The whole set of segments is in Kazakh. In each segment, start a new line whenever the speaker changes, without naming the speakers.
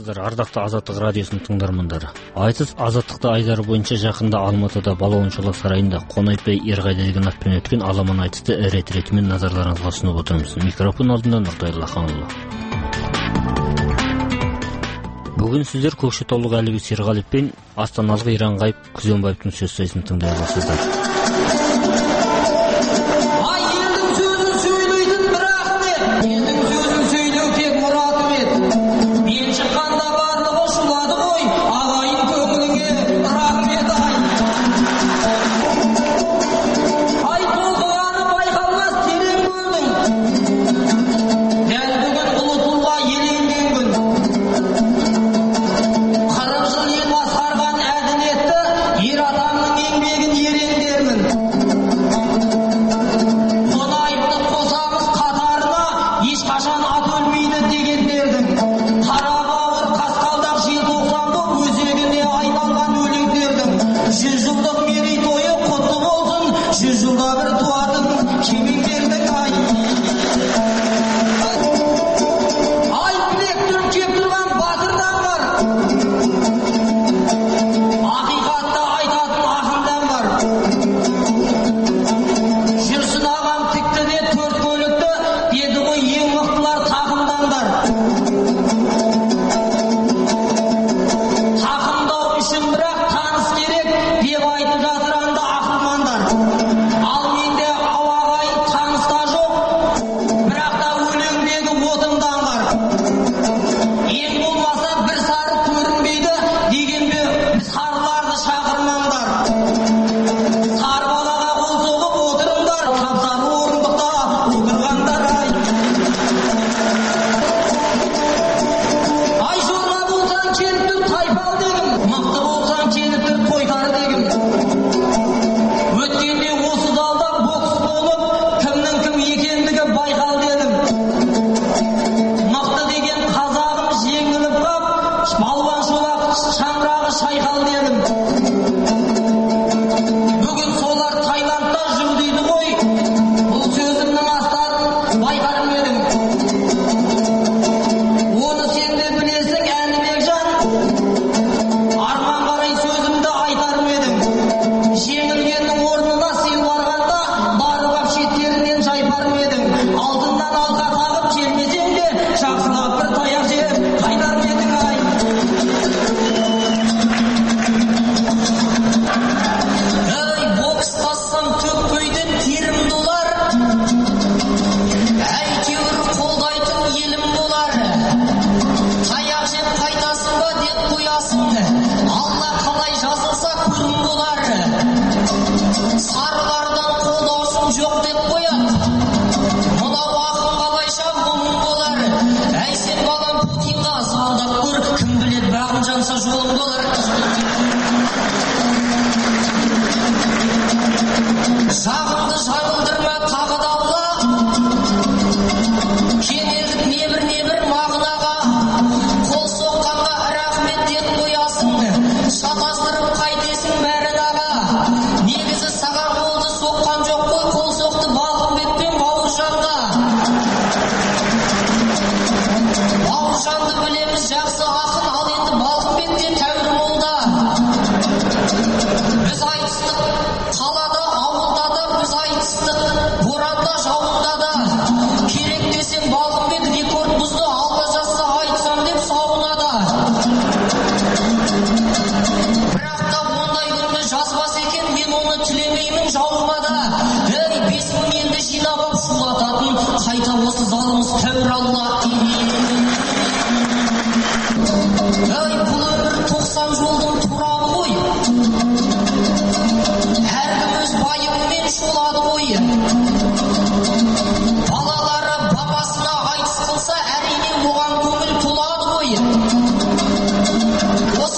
саламатсыздар, ардақты Азаттық радиосының тыңдармандары. Айтыс Азаттықты айдары бойынша жақында Алматыда Балуан Шолақ сарайында Қонайбай Ерғали деген атпен өткен аламан айтысты рет-ретімен назарларыңызға ұсынып отырмыз. Микрофон алдында Нұртай Лаханұлы. Бүгін сіздер көкшетаулық Әлібек Серғалиев пен астаналық Иранғайып Күзембаевтың сөз сайысын тыңдай аласыздар.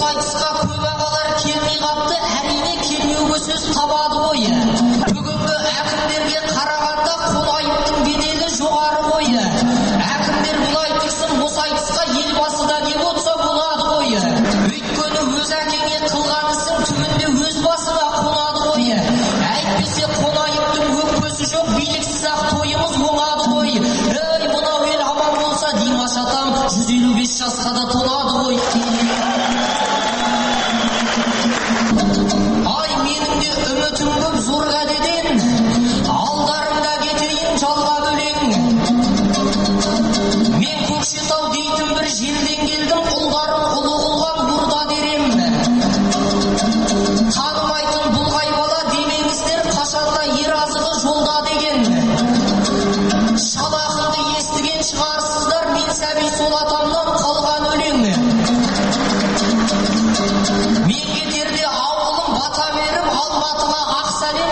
Көп ағалар келмей қапты, әрине келмеуге сөз табады ғой. Бүгінгі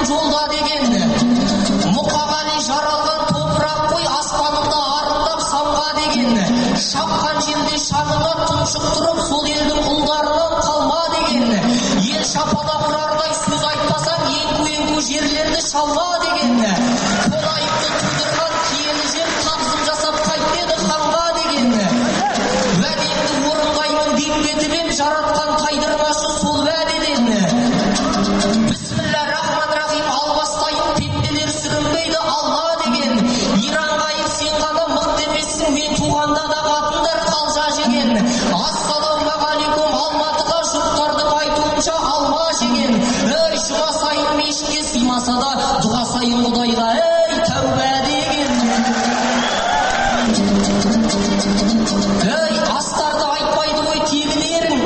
жолда деген Мұқағали жаралған топырақ қой аспанында арындап самға деген шапқан жерде шаңына тұншықтырып сол елдің ұлдарынан қалма деген ел шапалап ұрардай сөз айтпасаң еңку жерлерді шалма деген қолайыпты тудырған киелі жер тағзым жасап қайт деді ханға деген уәдеңді орындаймын деп бетімен жаратқан тайдырмашы сол уәдеден бисмиллахир-рахманир-рахим ал бастайын пенделер сүрінбейді алла деген иранғайып сен ғана мықты емессің мен туғанда да қатындар қалжа жеген ассалаумағалейкум алматыға жұрттардың айтуынша алма жеген ей жұма сайын мешітке сыймаса да дұға сайын құдайға ей тәубә деген ей астарды айтпайды ғой тегінерің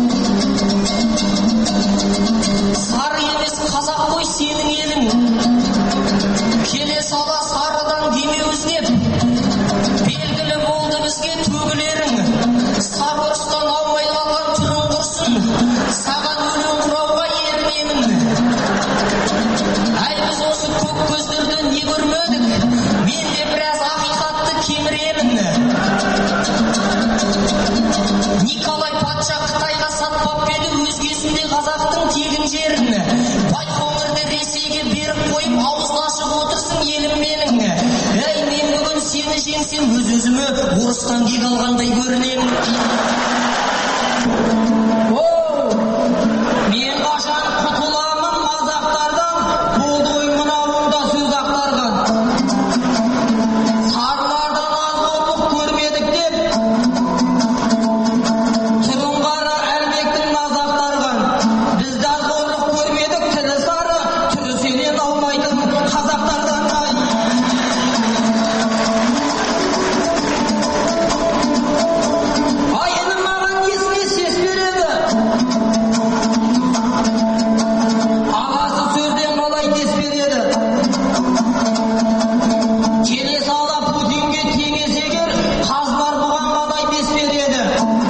сары емес қазақ қой сенің елің келе сала сарыдан демеу іздеп белгілі болды бізге төгілерің сары ұрыстан аумай қалған түрің құрсын саған өлең құрауға ерінемін әй біз осы көк көздерден не көрмедік мен де біраз ақиқатты кеміремін Николай патша Қытайға сатпап еді өзгесінде қазақтың тегін жерін Байқоңырды Ресейге беріп қойып аузын ашып отырсың елім менің ей мен бүгін сені жеңсем өз-өзіме орыстан кек алғандай көрінемін мен қашан құтыламын мазақтардан болды ғой мынауыңда сөз ақтарған сарылардан аз борлық көрмедік деп түрін қара әлбектің наз ақтарған бізді аз борлық көрмедік тілі сары түрі сенен аумайтын қазақтардан айының маған несіне сес береді ағасы сөзден қалай дес береді келе сала Путинге теңес егер қазылар бұған қалай бес береді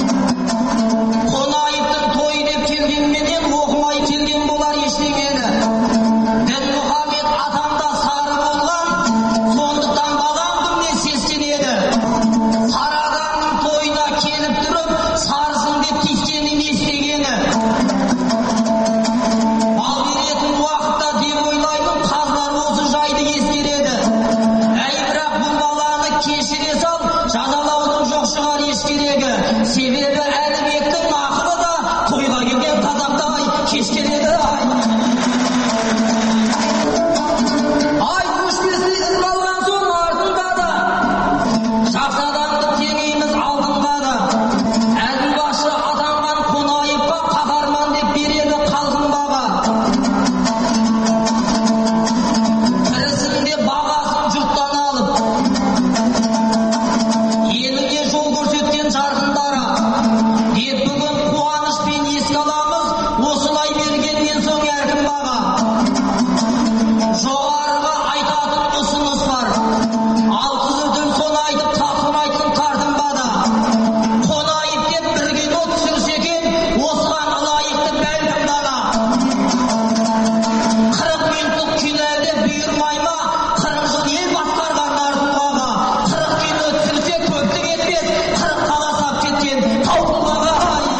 қонаевтың тойы деп келгенменен оқымай келген болар ештеңені дінмұхаммед атамда сары болған сондықтан балам кімнен сескенеді сары адамның тойына келіп тұрып сарысың деп тиіскені не істегені ал беретін уақытта деп ойлаймын қазылар осы жайды ескереді әй бірақ бұл баланы кешіре сал жазалаудың жоқ шығар еш керегі себебі әлібектің ақыры да тойға келген қазақтай кеш келеді ай өшпесіне із қалған соң артында да жақсы адамды теңейміз алдыңға да әлбашы атанған қонаевқа қаһарман деп береді қалқын баға тірісінде бағасын жұрттан алып елге жол көрсеткен жарқындары деп бүгін қуанышпен еске аламыз осылай бергеннен соң әркім баға жоғарыға айтатын ұсыныс бар алты дүрден соны айтып тапсыр айтсын тартынбада қонаев деп бір кино түсірсе екен осыған лайықты бәлкім баға 40 минуттық кино деп бұйырмай ма 40 жыл ел басқарған артуғаға 40 кино түсірсе көптік етпес 40 қаласап кеткен таутұлғаға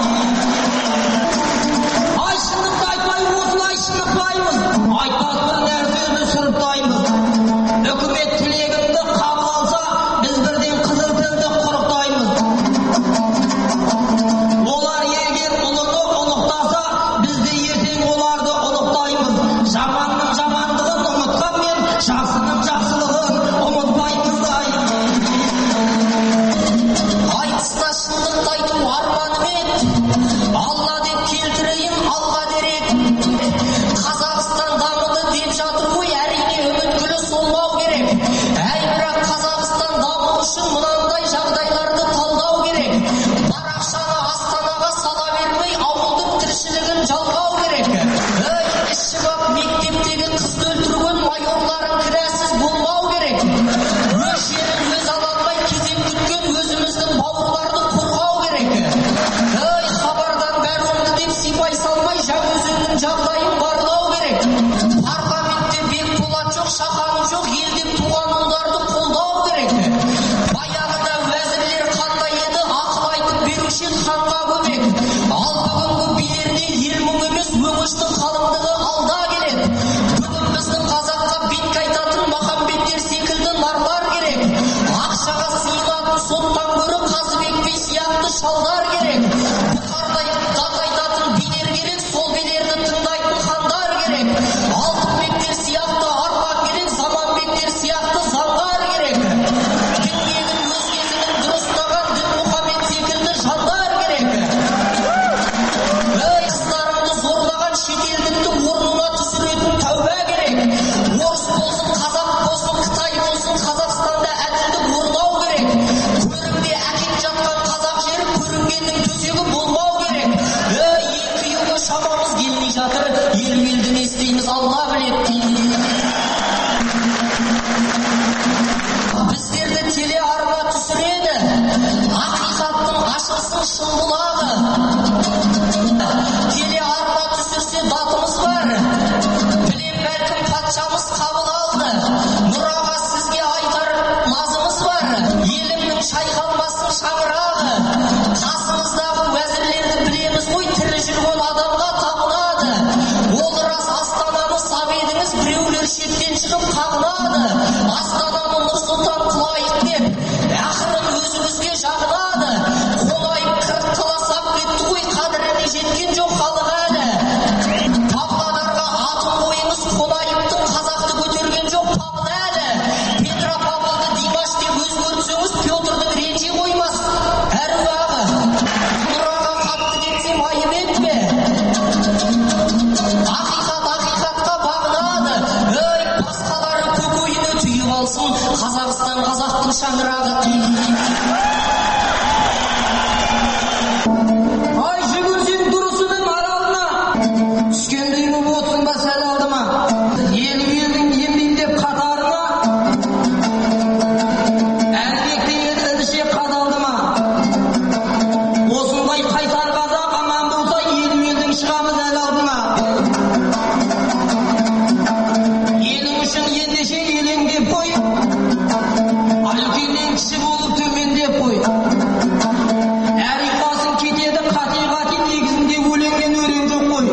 ай шындықты айтпай осылай шынықпаймыз айтпас бір нәрсені сұрыптаймыз үкімет тілегімді қабыл алса біз бірден қызыл тілді құрықтаймыз олар егер ұлыны ұлықтаса біз де ертең оларды ұлықтаймыз жаманның жамандығын ұмытқанмен жақсының жақсылығын ұмытпаймыз айтыста шындықты айту арманымен алла деп келтірейін алға дерек Қазақстан дамыды деп жатыр ғой әрине үміт гүлі солмау керек әй бірақ Қазақстан даму үшін мынандай жағдайларды талдау керек парақшаны астанаға сала бермей ауылдың тіршілігін жалғау керек ей ішіп ап мектептегі қызды өлтірген майорлардың кінәсіз болмау керек өз жерін өз ала алмай кезек күткен өзіміздің бауырларды қорғау керек ей хабардан бәрі оңды деп сипай салмай жаңаөзеннің жағдайын барлау керек парламент біреулер шектен шығып қағынады, Астананы Нұрсұлтан қылайық деп, ақырын өзімізге жағынады. Қонайып қырық таласап кетті ғой, қадіріне жеткен жоқ халық әлі. Павлодарға атын қойыңыз, Қонайыптың қазақты көтерген жоқ Павлод әлі. Петропавлды Димаш деп өзгертсеңіз, Петрдің ренжи қоймас. Әруағы, Нұраға қатты кетсем айып етпе. Ақиқатқа бағынады. Өй, басқалары көкейіне түйіп алсын, Қазақстан қазақтың шаңырағы.
Ай, жүгірсең дұрысының аралына. Түскендей боп отырсың ба сәл алдыма? Елдің емдейін деп қатарына. Әлбекте іліше қадалды ма? Осындай қайсар қазақ аман болса, елдің шығамыз әл алдына. Елің үшін ендеше елеңдеп қой. Үлкеннен кіші болып төмендеп қой. Әр ұйқасын кетеді қате-қате, негізінде өлеңнен өрен жоқ қой.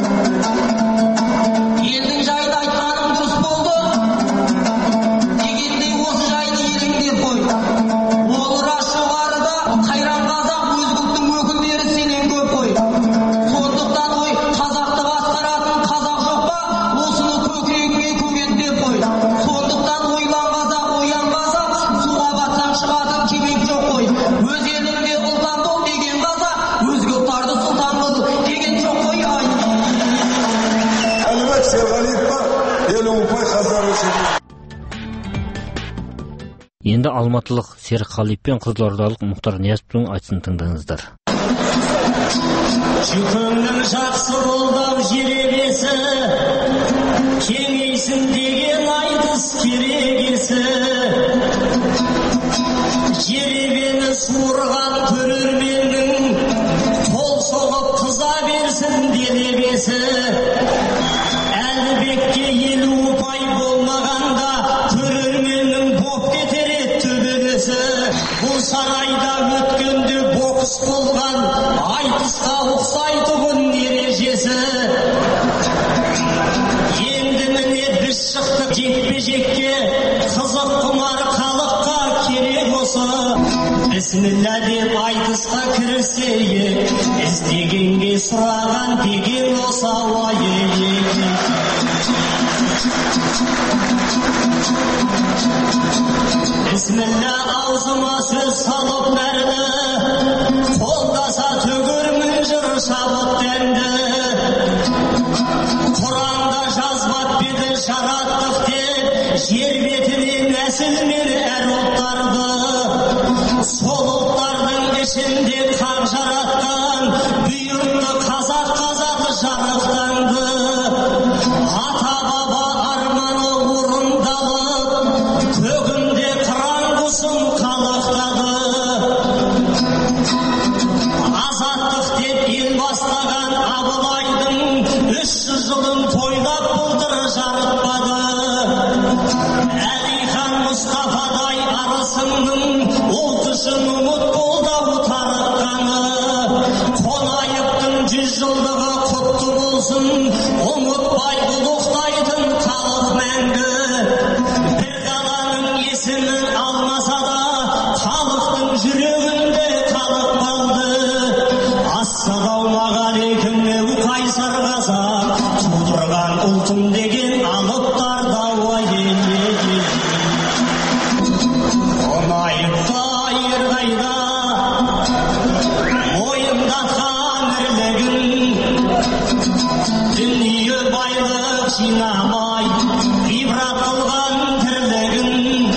Елдің жайды айтқаным дұрыс болды, дегендей осы жайды елеңдеп қой. Ол рас жоғарыда қайран қазақ, өз ұлттың өкілдері сенен көп қой. Сондықтан ой, қазақты басқаратын қазақ жоқ па? Осыны көкірегіңе көгендеп қой. Сондықтан ойлан қазақ, оян қазақ, суға батсаң шығатын кемек жоқ қой. Өз еліңде ұлтан бол деген қазақ, өзге ұлттарды сұлтан қыл деген жоқ қой.
Әлібек Серғалиевқа ел ұмытпай қазақ үшін.
Енді алматылық Серік Қалиев пен қызылордалық Мұхтар Ниязовтың айтысын тыңдаңыздар.
Жүкіңнің жақсы қолдап жеребесі, кеңейсін деген айтыс керегесі. Жеребені суырған көрерменнің қол соғып қыза берсін делебесі. Әлібекке 50 ұпай болмағанда көрерменнің боп кетер еді төбелесі. Бұл сарайда өткенде бокс болған, айтысқа ұқсайды бұн ережесі. Енді міне біз шықтық жекпе-жекке, қызық құмар халыққа керек осы. Бісміллә деп айтысқа кірісейік, іздегенге сұраған деген осы ауайы. Бісміллә аузыма сөз салып бәрді, қолдаса төгермін жыр шабыт дәнді. Құранда жазбап беді жараттық деп, жер бетіне нәсіл мен әр ұлттарды. Сол ұлттардың ішінде қақ жаратқан, бұйырды қазақ жарықтанды. Ата баба арманы орындалып, көгінде қыран құсын қалықтады. Азаттық деп ел бастаған Абылайдың 300 жылын тойлап былтыр жарытпады. Әлихан Мұстафадай арысыңның ұлт үшін ұмыт қолдау тарыққаны. Қонайыптың 100 жылдығы құтты болсын, ұмытпай ұлықтайтын халық мәңгі. Бір қаланың есімін алмаса да, халықтың жүрегінде халық қалды. Ассалаумағалейкум еу қайсар қазақ, тудырған ұлтым деген алыптарда уайы. Қонайыпта ерғайда, мойындатқан ірлігін, дүние байлық жинамай, ғибрат қылған тірлігін.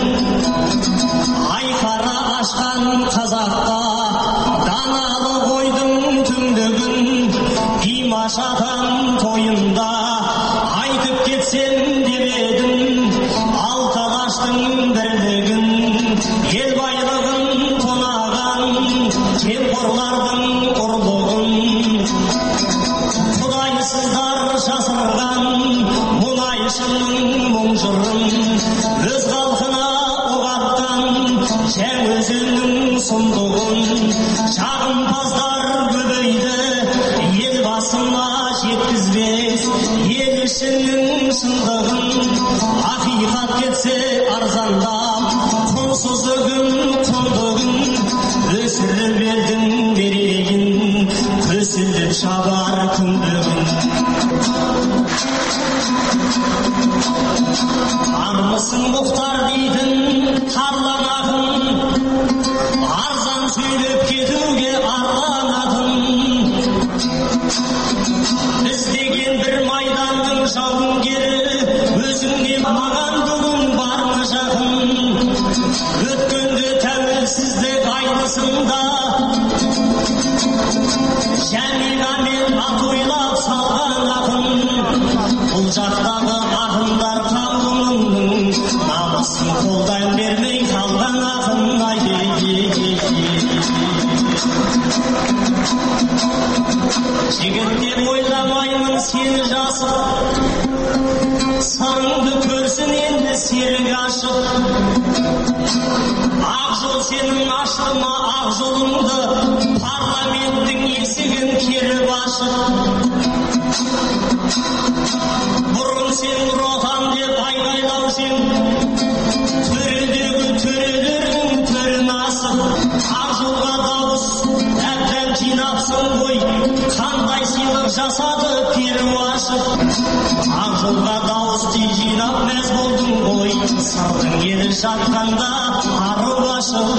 Айқара ашқан қазақта, даналы қойдың түндігін. Димаш атам тойында, айтып кетсем деп едім, алты алаштың бірлігін. Ел байлығын тонаған, жемқорлардың ұрлығын. Құдайсыздар жасырған, мұнайшының мұң жырын. Өз халқына ұғатқан, жәң өзінің сұмдығын. Жағымпаздар көбейді, ел басына жеткізбес, ел ішінің шындығын. кетсе арзандап, құнсыз үгін құндығын өсіріп елдің берейін, көсіліп шабар күндігін. Армысың Мұхтар дейтін тарланағын, арзан сөйлеп кетуге арланағын. Біз деген бір майданның жауынгері, өзіңде маған бүгін бармы жақын. Өткенде тәуелсіздік айнысында Жәмила мен ат ойлап салған ақын. Бұл жақтағы ақындар қауымының намысын қолдан бермей қалған ақын. Жігіттер ойламаймын сені жасып, саңды көрсін енді серік ашып. Ақ жол сенің ашты ма ақ жолыңды, парламенттің есігін керіп ашып. Бұрын сен Нұр Отан деп айғайлаусың, төредегі төрелердің төрін асып. Ақ жолға дауыс әбден жинапсың ғой, қандай сыйлық жасады перуашып. Ақ жолға дауысты жинап мәз болдың ғой, сырдың келіп жатқанда арып ашып.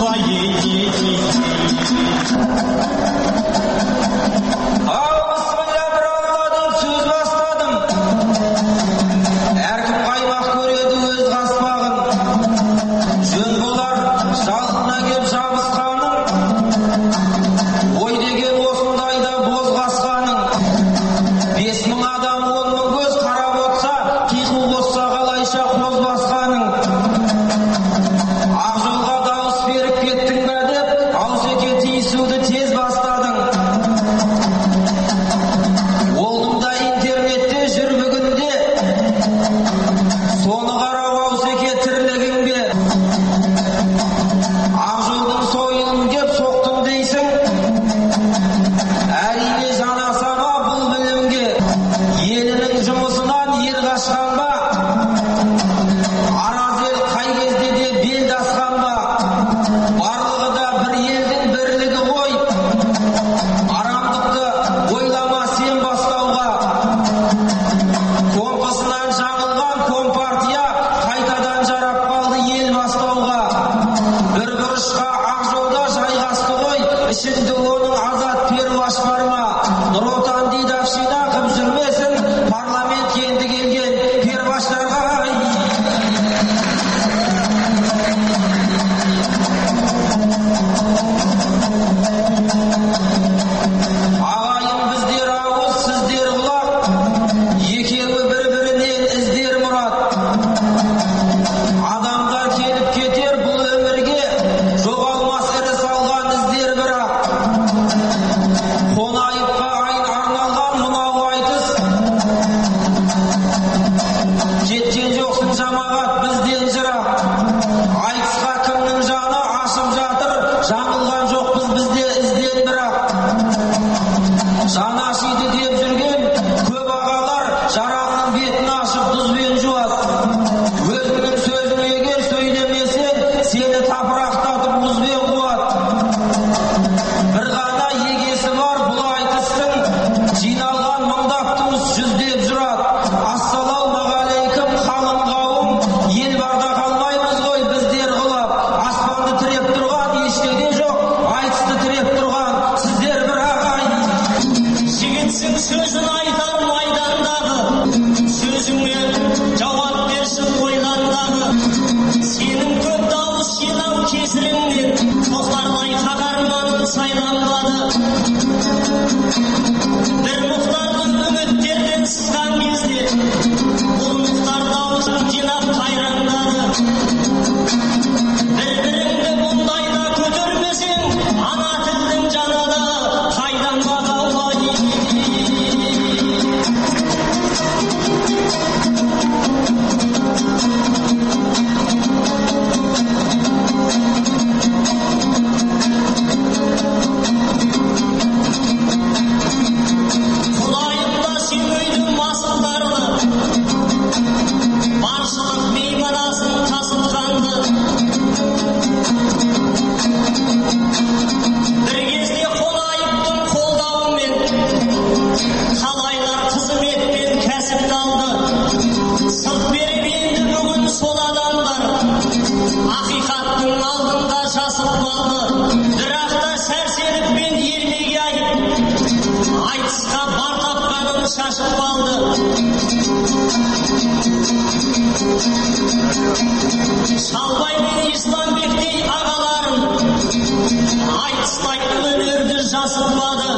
Шалбай мен Исламбектей ағаларым айтыспайтын өнерді жасытпады.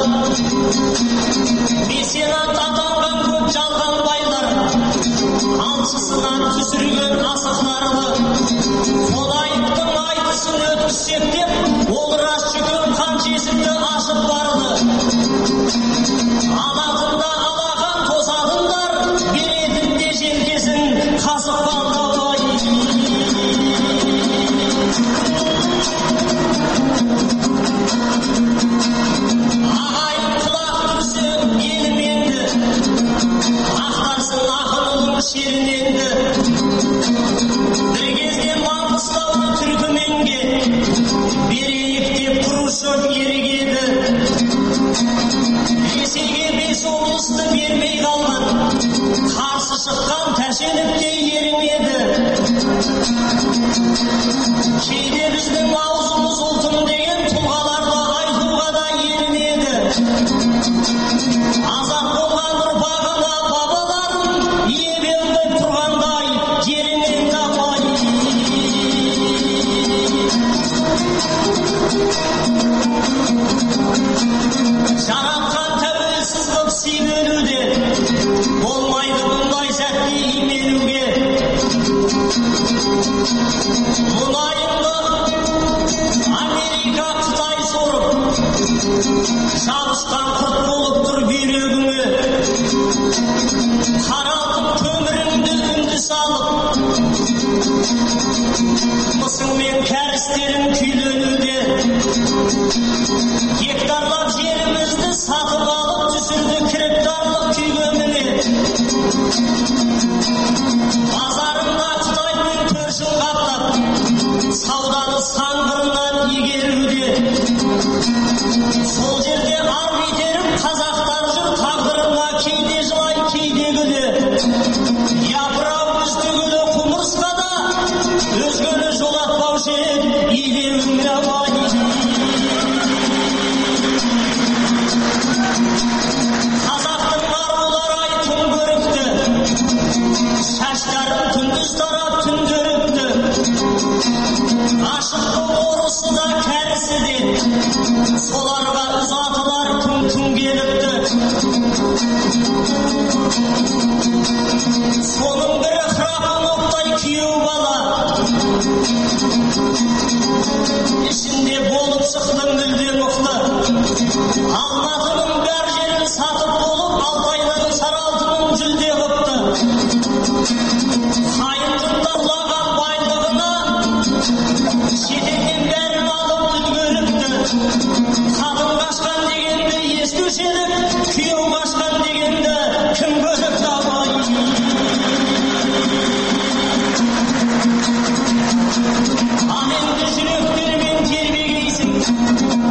Меценат атанған көп жалған байлар алшысынан түсірген асықларды. Қодайыптың айтысын өткізсек деп, ол рас жүгім қанша есікті ашып барды. Алақында алақан тосатындар, беретінде желкесін қасық балдабай. Ағайын құлақ түрсе еліменді, ақтарсын ақын ұлың шеріненді. Бір кезде Маңғыстаулы Түркіменге берейік деп Хрущев ерігеді. Ресейге 5 облысты бермей қалған, қарсы шыққан Тәшенов те ерімеді. Кейде біздің аузымыз ұлтым деген тұлғаларды айтуға да ерімеді. Азат болған ұрпағына бабаларым ебелдеп тұрғандай жерінен дамай. Жаратқан тәуелсіз қып сүйменуде, болмайды бұндай сәтте именуге. Мұнайыңды Америка, Қытай сорып, жабысқан құрт болып тұр бүйрегіңе. Қаралтып көміріңді үнді салып, мысың мен кәрістерің күйленуде. Гектарлап жерімізді сатып алып түсірді кіріптарлық күйгеміне. Базарында Қытаймен көршін қаптап, сауданы сан қырынан игеруде. Сол жерде ар бетеріп қазақтар жүр, тағдырына кейде жылай кейде күле. Япырау бізді күлі құмырсқада, өзгені жолатпаушы ед илеуің абай. Қазақтың арулары ай күн көрікті, шаштарын күндіз тарап түн көрікті. Ашықты орысы да кәрісі де, соларға ұзатылар күн келіпті. Соның бірі Храпуновтай күйеу бала, ішінде болып шықтым мүлде мықты. Алматының бәр жерін сатып болып, Алтайдың Саралтының жүлде қыпты. Қайындың ұрлаған байлығына шетелден бәрін алып үлгеріпті. Қатын қашқан дегенді естуші едік, күйеу қашқан дегенді кім көріпті абай. Аменді жүректермен тербегейсің,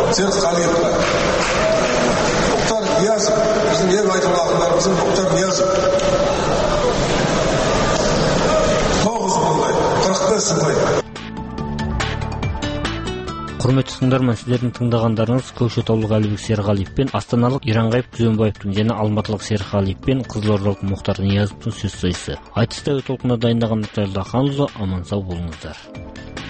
Серікқалиевқа, Мұхтар Ниязов, біздің ең айтулы ақындарымыздың Мұхтар Ниязов 9 мыңдай, 45 мыңдай.
Құрметті тыңдарман, сіздердің тыңдағандарыңыз көкшетаулық Әлібек Серғалиев пен астаналық Иранғайып Күзембаевтың және алматылық Серғалиев пен қызылордалық Мұхтар Ниязовтың сөз сайысы. Айтыс тәуе толқына дайындаған Нұртайыл Дақанұлы, аман сау болыңыздар.